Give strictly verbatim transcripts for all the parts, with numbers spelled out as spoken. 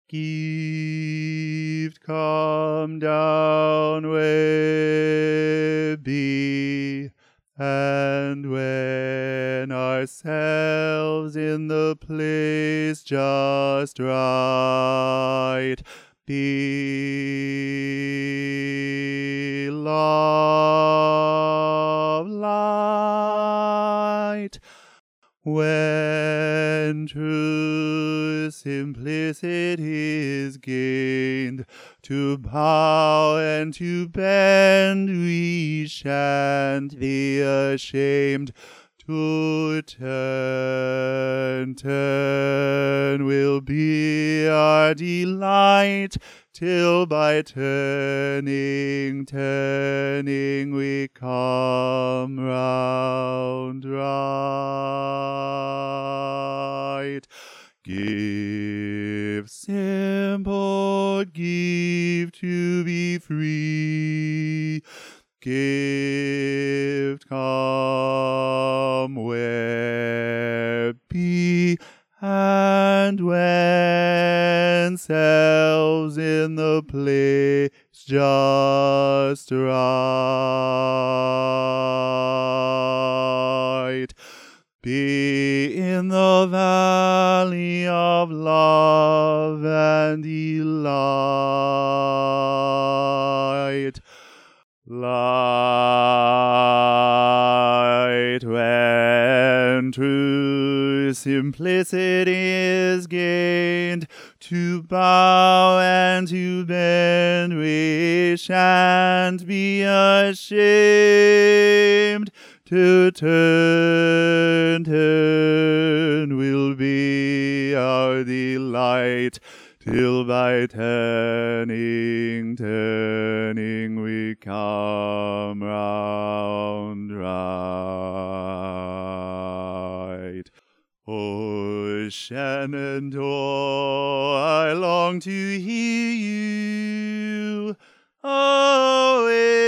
Gift, come down where be, and when ourselves in the place just right, be love light. When true simplicity is gained, to bow and to bend we shan't be ashamed. To turn, turn will be our delight, till by turning, turning we come round right. Give, simple, give to be free. Gift, come where be, and when selves in the place just right, be in the valley of love and delight. Light when true simplicity is gained, to bow and to bend we shan't be ashamed. To turn, turn will be our delight, till by turning, turning we come round right. Oh, Shenandoah, I long to hear you. Oh,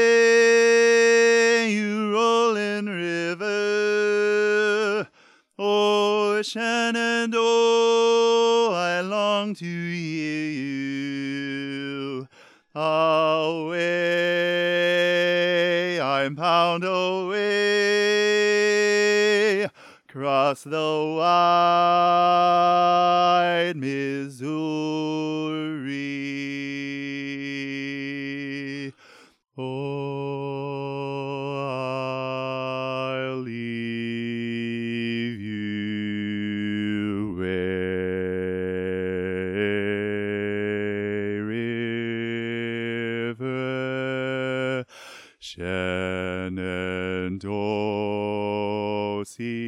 way you rolling river. Oh, Shenandoah, I long to hear you. Away, I'm bound away, across the wide Missouri. Oh, I'll leave you where river, Shenandoah,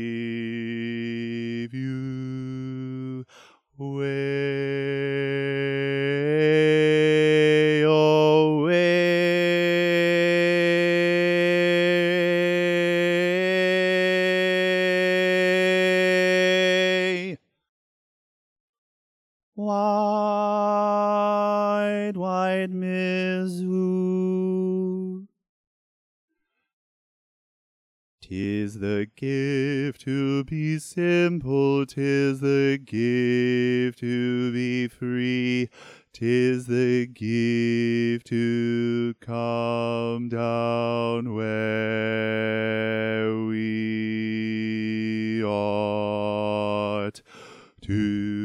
save you way away. Wide, wide Missouri. 'Tis the gift to be simple, 'tis the gift to be free, 'tis the gift to come down where we ought to